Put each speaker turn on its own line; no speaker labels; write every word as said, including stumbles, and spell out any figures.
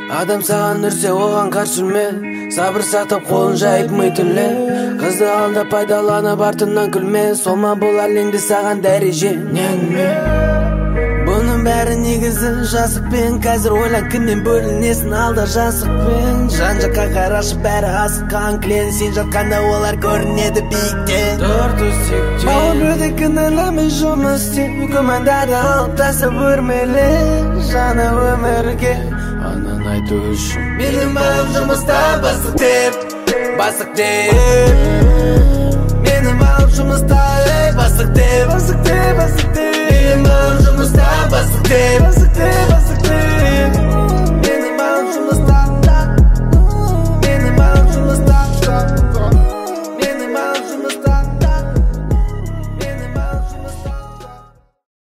Адам саған үрсе оған қарсы жүрме, сабыр сақтап қолын жайып мүйтіле. Қызды алда пайдаланып артынан күлме, солма бұл әлемде саған дәреже нәңме. Бұның бәрі негізі жасықпен, қазір ойлан күннен бөлінесің алда жасықпен. Жан жаққа қарашы бәрі асыққан клен, сен жатқанда олар көрінеді биіктен. Тұр төсекте бауыр өте кінәләме жұмыс істе, күмәндарды алып тастап өрмеле жаңа өмірге анан айту үшін. Менің балам жұмыста бастық деп, бастық деп. Менің балам жұмыста бастық деп, бастық деп, бастық деп.